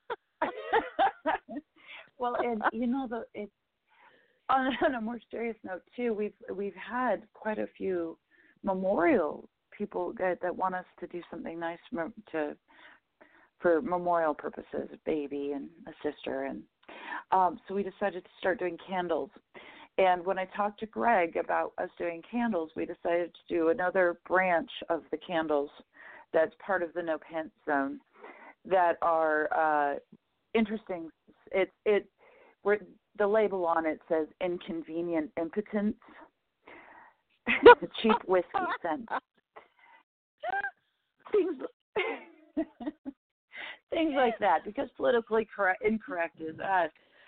Well, and it's on a more serious note too. We've had quite a few memorial people that want us to do something nice for memorial purposes, a baby and a sister, and so we decided to start doing candles. And when I talked to Greg about us doing candles, we decided to do another branch of the candles that's part of the No Pants Zone that are interesting. The label on it says inconvenient impotence, cheap whiskey scent. Things like that, because politically incorrect is us.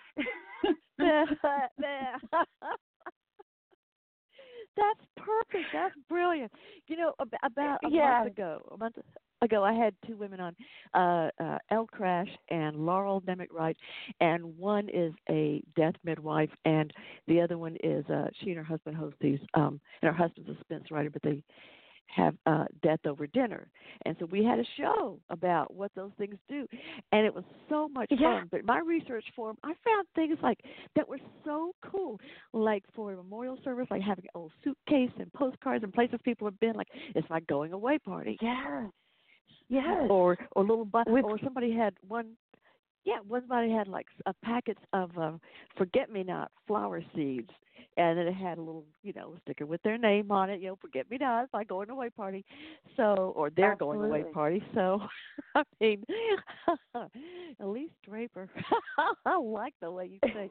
That's perfect. That's brilliant. About a month ago, I had two women on, Elle Crash and Laurel Nemec-Wright, and one is a death midwife, and the other one is she and her husband host these. And her husband's a suspense writer, but have death over dinner. And so we had a show about what those things do, and it was so much fun. But my research form, I found things like that were so cool, like for a memorial service, like having an old suitcase and postcards and places people have been, like it's like going away party.
Yes.
Or little or somebody had one. Yeah, somebody had like packets of forget-me-not flower seeds, and then it had a little, sticker with their name on it. Forget-me-not, my going away party. So, or their going away party. So, I mean, Elise Draper. I like the way you say.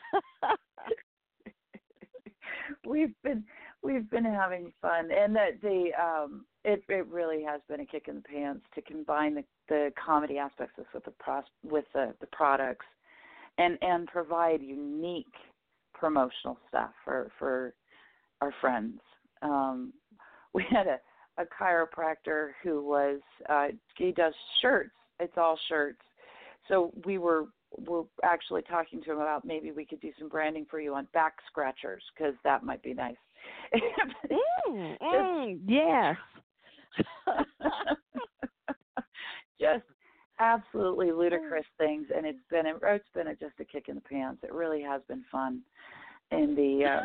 We've been having fun, and it really has been a kick in the pants to combine the comedy aspects with the products, and provide unique promotional stuff for our friends. We had a chiropractor who was he does shirts. It's all shirts. So we're actually talking to him about maybe we could do some branding for you on back scratchers, because that might be nice.
Yes.
Just absolutely ludicrous things, and it's been just a kick in the pants. It really has been fun, and and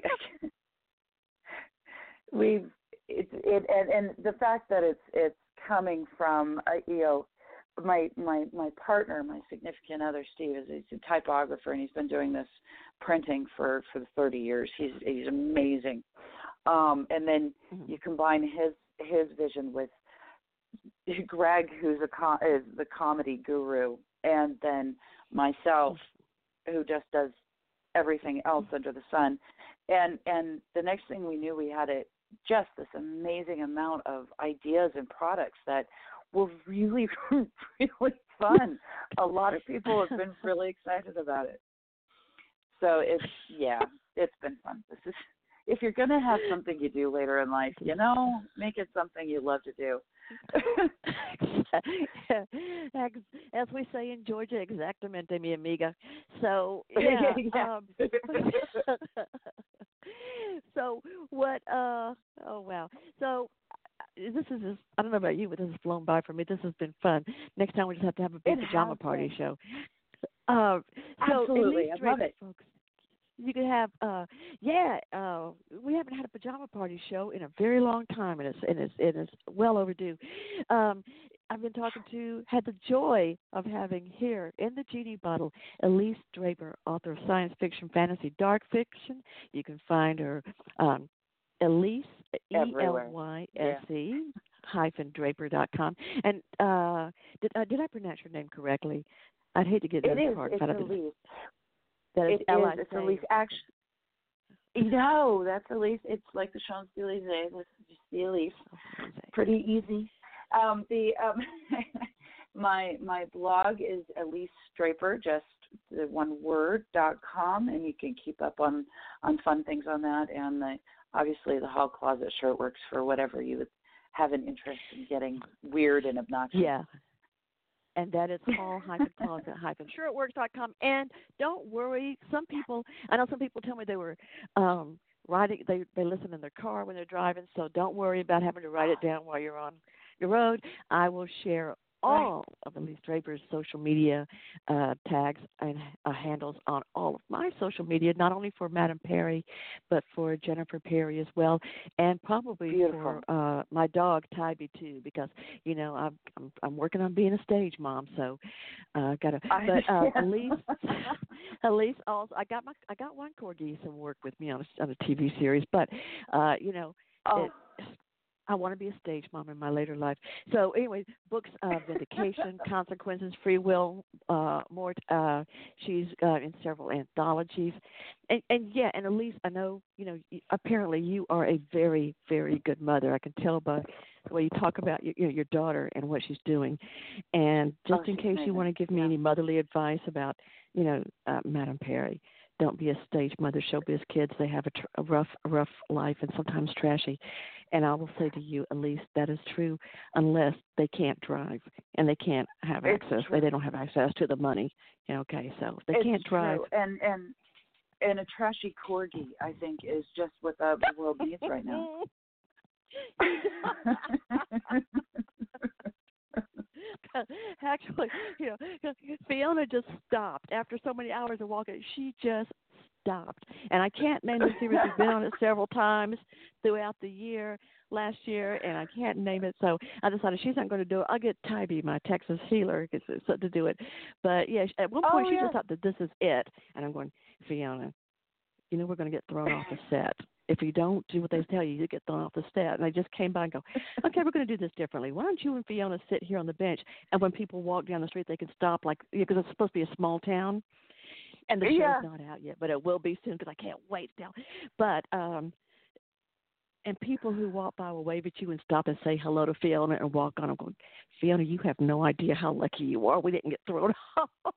the fact that it's coming from my partner, my significant other, Steve, he's a typographer, and he's been doing this printing for the 30 years. He's amazing. And then you combine his vision with Greg, who's is the comedy guru, and then myself, who just does everything else under the sun. And the next thing we knew, we had just this amazing amount of ideas and products that were really, really fun. A lot of people have been really excited about it. So it's been fun. If you're going to have something you do later in life, make it something you love to do.
As we say in Georgia, exactamente, mi amiga. So, so what, oh, wow. So this is just, I don't know about you, but this has flown by for me. This has been fun. Next time we just have to have a big pajama party show.
Absolutely. I love it.
Folks, you could have, we haven't had a pajama party show in a very long time, and it's well overdue. I've been had the joy of having here in the Genie bottle, Elise Draper, author of science fiction, fantasy, dark fiction. You can find her, Elise, ELYSE, -Draper.com. And did I pronounce your name correctly? I'd hate to get that part.
It's Elise.
It's
Elise. Actually, no, that's Elise. It's like the Champs-Élysées. That's just the Elise. Pretty easy. My blog is Elise Draper, just the one word.com, and you can keep up on fun things on that. And obviously the Hall Closet shirt works for whatever you would have an interest in getting weird and obnoxious.
Yeah. And that is hall-closet-shirtworks.com. And don't worry, I know some people tell me they were riding, they listen in their car when they're driving, so don't worry about having to write it down while you're on your road. I will share all of Elise Draper's social media tags and handles on all of my social media, not only for Madame Perry, but for Jennifer Perry as well, and probably for my dog Tybee too, because I'm working on being a stage mom, so gotta. But Elise also, I got one corgi some work with me on a TV series, but I want to be a stage mom in my later life. So anyway, books, Vindication, Consequences, Free Will, more. She's in several anthologies. And Elise, I know, apparently you are a very, very good mother. I can tell by the way you talk about your daughter and what she's doing. And just in case you want to give me any motherly advice about, Madame Perry, don't be a stage mother. Showbiz kids, they have a rough life and sometimes trashy. And I will say to you, Elise, that is true unless they can't drive and they can't have access. They don't have access to the money. Okay, so they can't drive.
True. And a trashy corgi, I think, is just what the world needs right now.
Actually, Fiona just stopped after so many hours of walking. She just stopped, and I can't name the series. We've been on it several times throughout the year, last year, and I can't name it. So I decided she's not going to do it. I'll get Tybee, my Texas healer, to do it. But yeah, at one point she just thought that this is it, and I'm going, Fiona, we're going to get thrown off the set. If you don't do what they tell you, you get thrown off the set. And they just came by and go, okay, we're going to do this differently. Why don't you and Fiona sit here on the bench, and when people walk down the street, they can stop, because it's supposed to be a small town. And the show's not out yet, but it will be soon because I can't wait now. But, and people who walk by will wave at you and stop and say hello to Fiona and walk on. I'm going, Fiona, you have no idea how lucky you are. We didn't get thrown off.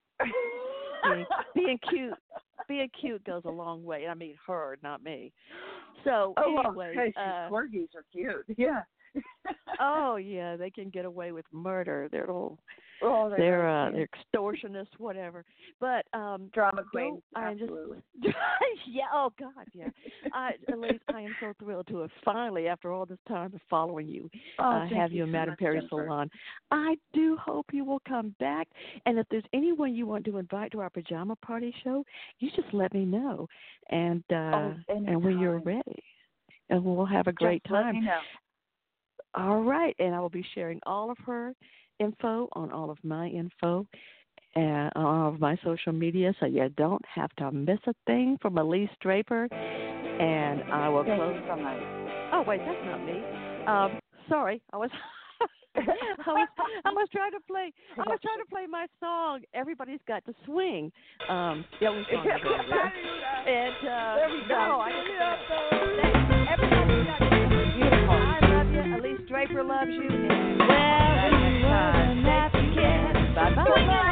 Being cute goes a long way. I mean her, not me. So anyway,
corgis are cute. Yeah.
Oh yeah, they can get away with murder. They're they're extortionists, whatever. But
drama queen, absolutely.
Yeah. Oh God, yeah. Elise, I am so thrilled to have finally, after all this time of following you, have you in Madame Perry Salon. I do hope you will come back. And if there's anyone you want to invite to our pajama party show, you just let me know, and when you're ready, and we'll have a great time.
Let me know.
All right, and I will be sharing all of her info on all of my info and on all of my social media, so you don't have to miss a thing from Elise Draper. And I will close.
Thank you so much.
Oh wait, that's not me. Sorry, I was trying to play my song. Everybody's got to swing. The only song I can do. And there we go. Everybody's got to swing. Beautiful. I love you. Elise Draper loves you. And well, we were happy kids. Bye bye.